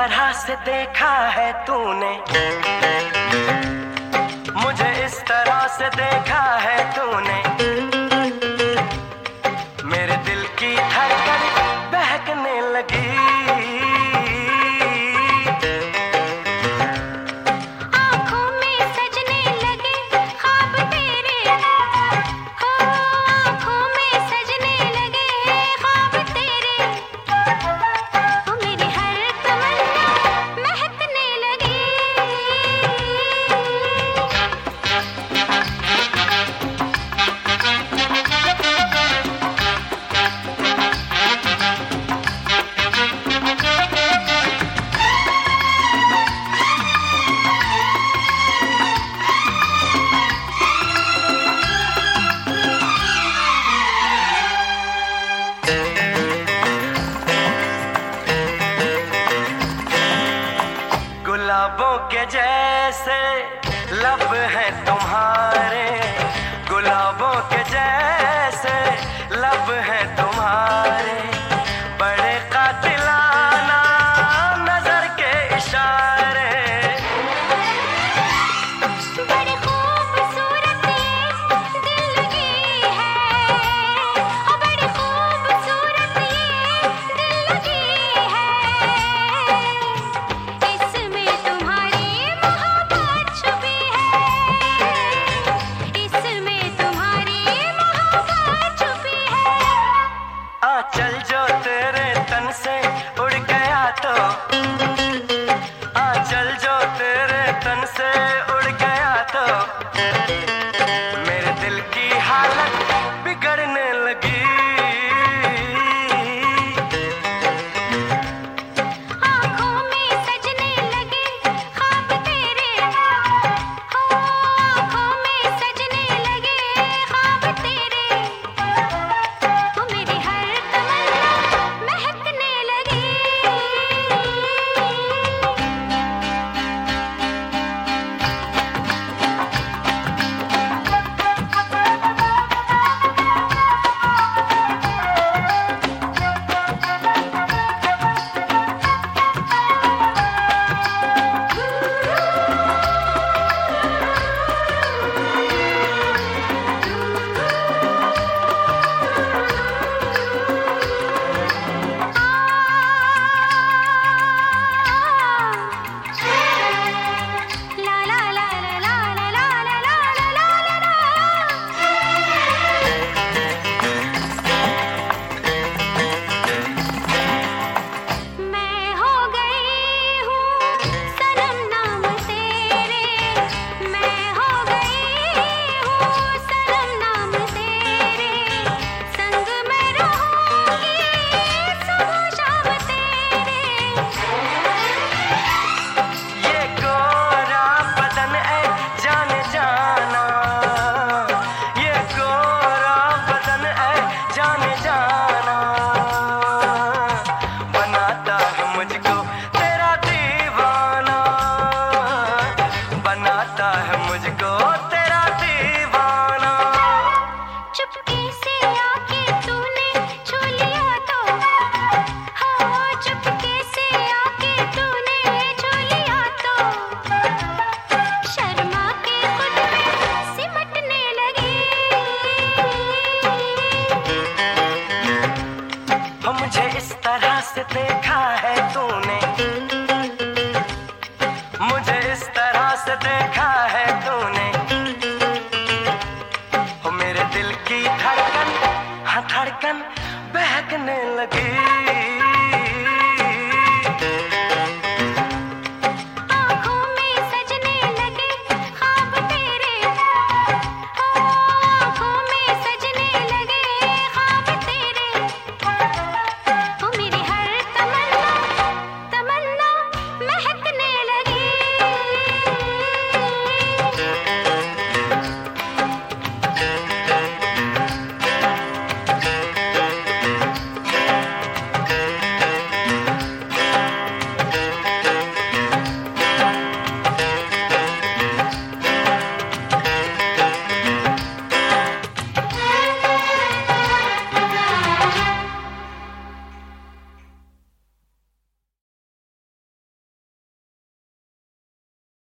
तरह से देखा है तूने, मुझे इस तरह से देखा है तूने, मेरे दिल की धड़कन बहकने लगी। गुलाबों के जैसे लब हैं तुम्हारे, गुलाबों के जैसे लब हैं तुम्हारे, बड़े कातिलाना नजर के इशारे। बड़ी खूबसूरत ये दिल लगी है, ओ बड़ी खूबसूरत ये दिल लगी है, इसमें तुम्हारी मोहब्बत छुपी है, इसमें तुम्हारी मोहब्बत छुपी है। आंचल जो तेरे तन से उड़ गया तो, आंचल जो तेरे तन से उड़ गया तो, मेरे दिल की हालत बिगड़ने लगी। आँखों में सजने लगे ख्वाब तेरे, हो आँखों में सजने लगे ख्वाब तेरे, वो मेरी हर तमन्ना महकने लगी। ला ला ला ला ला ला ला ला ला ला ला। मैं हो गई हूँ सनम नाम तेरे, मैं हो गई हूँ सनम नाम तेरे, संग मैं रहूँगी सुबह शाम तेरे। ये गोरा बदन है जाने जाना, ये गोरा बदन है जाने जाना, बनाता है मुझको तेरा दीवाना, बनाता है मुझको तेरा दीवाना। चुपके से आके तूने छू लिया तो, हो चुपके से आके तूने छू लिया तो, शर्मा के खुद में सिमटने लगी। हो मुझे इस तरह से देखा है तूने, मुझे इस तरह से देखा है तूने, हो मेरे दिल की धड़कन, हाँ धड़कन बहकने लगी।